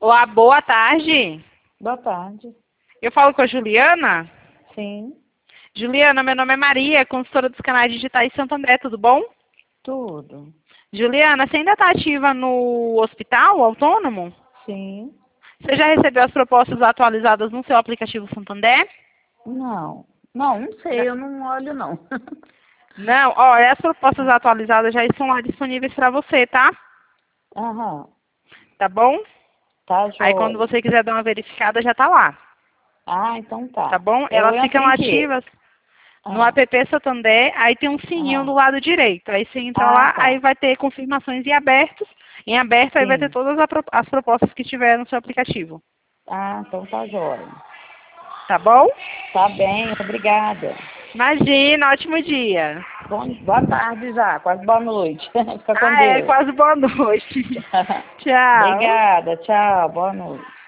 Olá, boa tarde. Boa tarde. Eu falo com a Juliana. Sim, Juliana, meu nome é Maria, consultora dos canais digitais Santo André, tudo bom? tudo. Juliana, você ainda está ativa no hospital autônomo? Sim, Você já recebeu as propostas atualizadas no seu aplicativo Santander? não. Não sei, eu não olho não. Não, olha, as propostas atualizadas já estão lá disponíveis para você, tá? Aham, Tá bom? tá Aí quando joia. você quiser dar uma verificada, já tá lá. Ah, então Tá tá. bom? Eu Elas entro ficam em quê? ativas no Ah, app Santander, aí tem um sininho do ah, lado direito. Aí você entra ah, lá, aí tá. vai ter confirmações em abertos. Em aberto, aí vai ter Sim. todas as propostas que tiver no seu aplicativo. Ah, então tá joia. Tá bom? Tá bem, obrigada. Imagina, ótimo dia. Boa tarde já, quase boa noite. Fica com Ah, é Deus. quase boa noite. Tchau. Obrigada, tchau, boa noite.